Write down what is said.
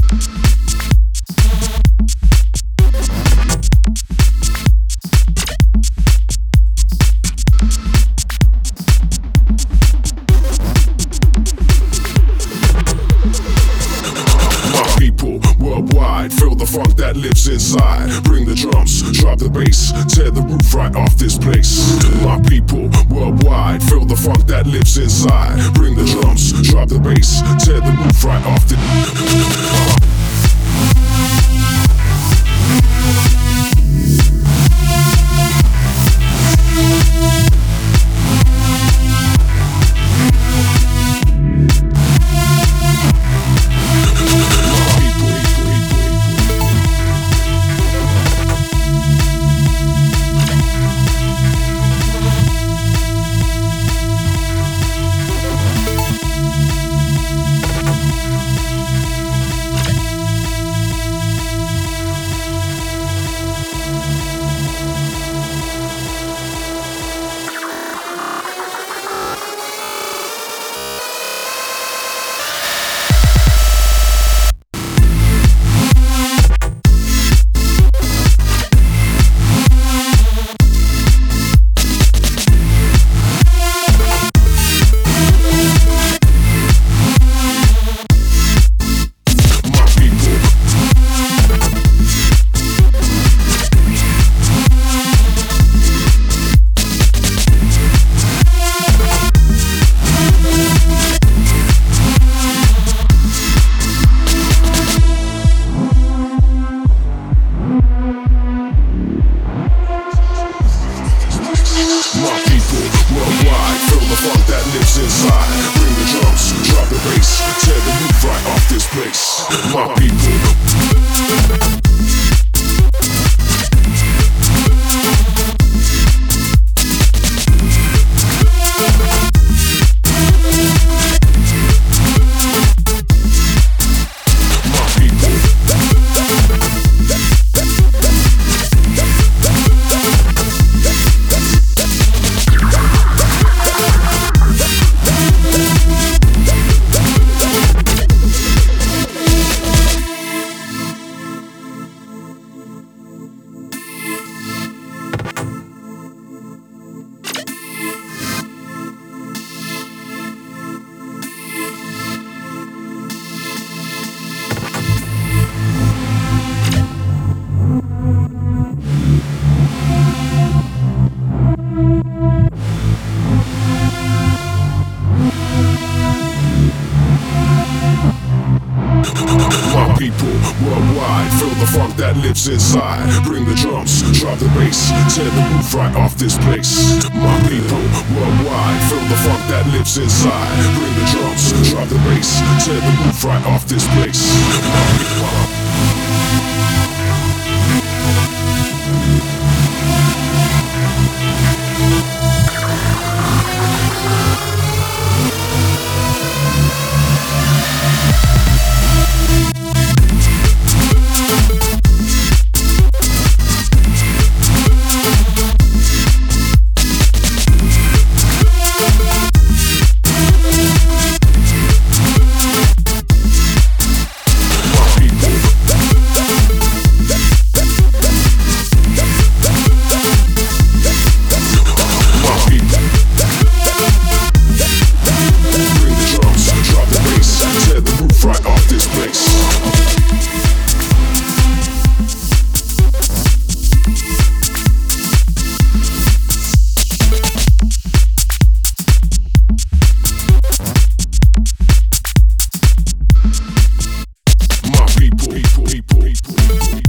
Worldwide, feel the funk that lives inside. Bring the drums, drop the bass, tear the roof right off this place. My people, worldwide, feel the funk that lives inside. Bring the drums, drop the bass, tear the roof right off the inside. Bring the drums, drop the bass, tear the roof right off this place. My people. People worldwide, feel the funk that lives inside. Bring the drums, drop the bass, tear the roof right off this place. My people worldwide, feel the funk that lives inside. Bring the drums, drop the bass, tear the roof right off this place. My people. People.